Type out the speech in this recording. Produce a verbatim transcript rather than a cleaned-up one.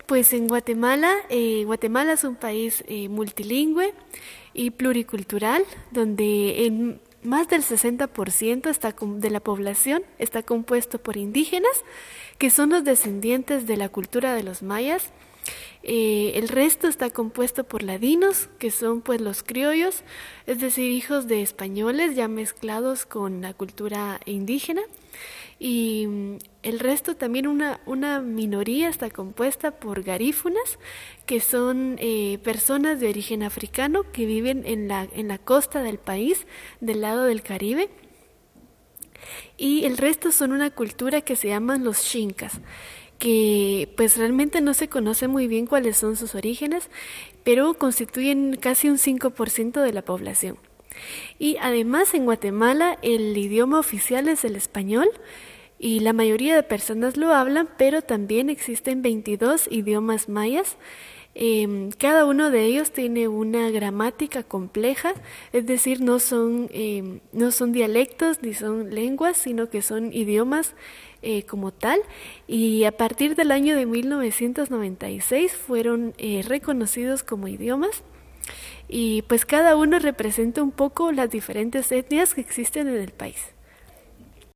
Pues en Guatemala, eh, Guatemala es un país eh, multilingüe y pluricultural, donde en más del sesenta por ciento está com- de la población está compuesto por indígenas, que son los descendientes de la cultura de los mayas. Eh, el resto está compuesto por ladinos, que son pues los criollos, es decir, hijos de españoles ya mezclados con la cultura indígena. Y mm, el resto también una, una minoría está compuesta por garífunas, que son eh, personas de origen africano que viven en la, en la costa del país, del lado del Caribe. Y el resto son una cultura que se llaman los Xincas, que pues realmente no se conoce muy bien cuáles son sus orígenes, pero constituyen casi un cinco por ciento de la población. Y además en Guatemala el idioma oficial es el español y la mayoría de personas lo hablan, pero también existen veintidós idiomas mayas. Eh, cada uno de ellos tiene una gramática compleja, es decir, no son, eh, no son dialectos ni son lenguas, sino que son idiomas eh, como tal. Y a partir del año de mil novecientos noventa y seis fueron eh, reconocidos como idiomas. Y pues cada uno representa un poco las diferentes etnias que existen en el país.